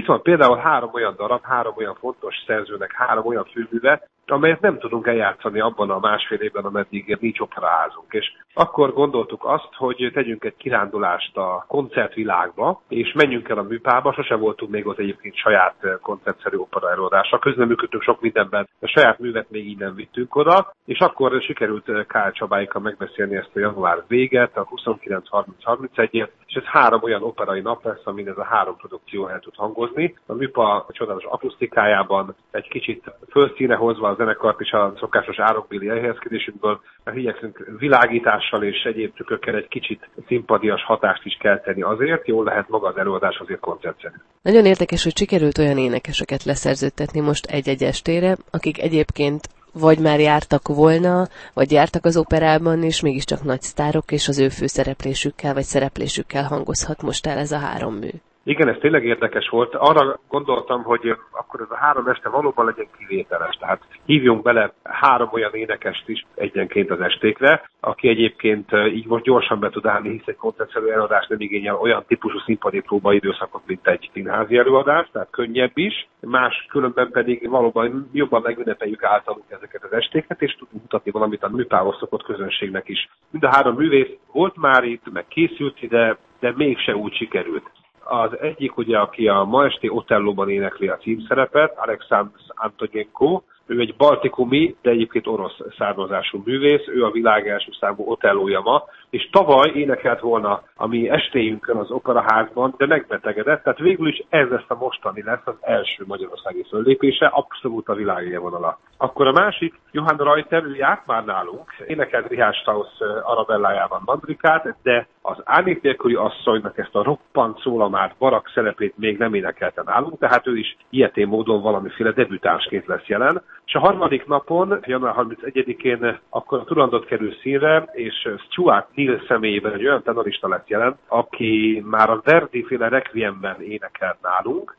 Viszont például 3 olyan darab, 3 olyan fontos szerzőnek 3 olyan főműve, amelyet nem tudunk eljátszani abban a másfél évben, ameddig nincs operaházunk. És akkor gondoltuk azt, hogy tegyünk egy kirándulást a koncertvilágba, és menjünk el a műpába, sose voltunk még ott egyébként saját koncertszerű operaelőadásra, közreműködtünk sok mindenben, a saját művet még így nem vittünk oda, és akkor sikerült Kál Csabáikkal megbeszélni ezt a január véget, a 29-30-31-et, és ez 3 olyan operai nap lesz, amin ez a 3 produkció el tud hangozni. A műpa a csodálatos akusztikájában egy kicsit fölszíne hozva a zenekart is a szokásos árokbéli elhelyezkedésünkből, igyekszünk világítással és egyéb trükkökkel egy kicsit színpadias hatást is kelteni azért, jól lehet maga az előadás azért koncertszerű. Nagyon érdekes, hogy sikerült olyan énekeseket leszerződtetni most egy-egy estére, akik egyébként vagy már jártak volna, vagy jártak az operában, és mégiscsak nagy sztárok, és az ő főszereplésükkel, vagy szereplésükkel hangozhat most el ez a 3 mű. Igen, ez tényleg érdekes volt. Arra gondoltam, hogy akkor ez a 3 este valóban legyen kivételes. Tehát hívjunk bele 3 olyan énekest is egyenként az estékre, aki egyébként így most gyorsan be tud állni, hisz egy koncertszerű előadás nem igényel olyan típusú színpadi próba időszakot, mint egy színházi előadás, tehát könnyebb is. Más különben pedig valóban jobban megünnepeljük általunk ezeket az estéket, és tudunk mutatni valamit a műpához szokott közönségnek is. Mind a 3 művész volt már itt, meg készült ide, de mégse úgy sikerült. Az egyik, ugye, aki a ma esti Otellóban énekli a címszerepet, Alexandr Antonenko, ő egy baltikumi, de egyébként orosz származású művész, ő a világ első számú Otellója ma, és tavaly énekelt volna a mi estéjünkön az operaházban, de megbetegedett, tehát végül is ez lesz a mostani lesz az első magyarországi föllépése, abszolút a világélvonala. Akkor a másik, Johann Reuter, ő járt már nálunk, énekelt Richard Strauss Arabellájában Mandrikát, de az Árnyék nélküli asszonynak ezt a roppant szólamát, barak szerepét még nem énekelte nálunk, tehát ő is ilyetén módon valamiféle debütánsként lesz jelen. És a harmadik napon, január 31-én akkor a Turandot kerül színre, és Stuart Neal személyében egy olyan tenorista lesz jelen, aki már a Verdi-féle Requiemben énekelt nálunk,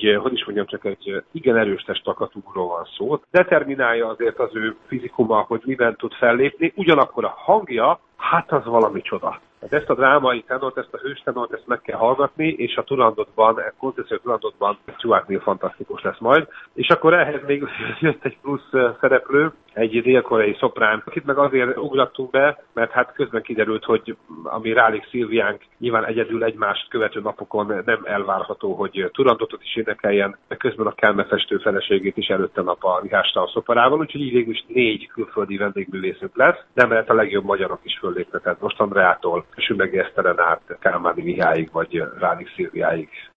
csak egy igen erős testakatúról van szó. Determinálja azért az ő fizikuma, hogy miben tud fellépni, ugyanakkor a hangja, hát az valami csoda. Hát ezt a drámai tenort, ezt a hős tenort, ezt meg kell hallgatni, és a Turandotban, a koncertszerű Turandotban Stuart Neal fantasztikus lesz majd. És akkor ehhez még jött egy plusz szereplő, egy dél-koreai szoprán, akit meg azért ugrattunk be, mert hát közben kiderült, hogy ami Rálik Szilviánk nyilván egyedül egymást követő napokon nem elvárható, hogy Turandotot is énekeljen, de közben a Kelme festő feleségét is előtte nap a Richard Strauss operával, úgyhogy így végül is 4 külföldi vendégművészünk lesz, de mert a legjobb magyarok is föllépnek, tehát most Andreától Sümegi Eszteren át Kálmáni Mihályig vagy Rálik Szilviáig.